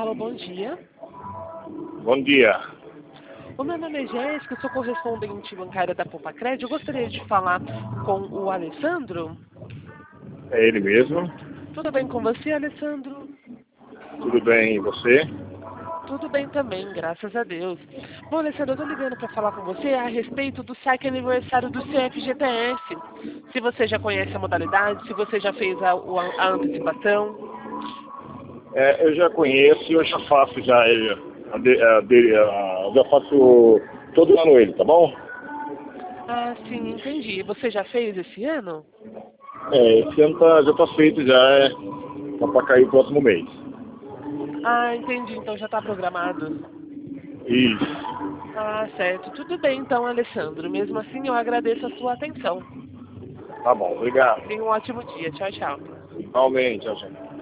Alô, bom dia. Bom dia. O meu nome é Jéssica, eu sou correspondente bancária da Poupa-Cred. Eu gostaria de falar com o Alessandro. É ele mesmo. Tudo bem com você, Alessandro? Tudo bem, e você? Tudo bem também, graças a Deus. Bom, Alessandro, eu estou ligando para falar com você a respeito do saque aniversário do CFGTS. Se você já conhece a modalidade, se você já fez a antecipação. Eu já conheço e eu já faço já faço todo ano ele, tá bom? Ah, sim, entendi. Você já fez esse ano? Esse ano já tá feito, tá para cair o próximo mês. Ah, entendi. Então já está programado. Isso. Ah, certo. Tudo bem então, Alessandro. Mesmo assim, eu agradeço a sua atenção. Tá bom, obrigado. Tenha um ótimo dia. Tchau, tchau. Igualmente, tchau, tchau.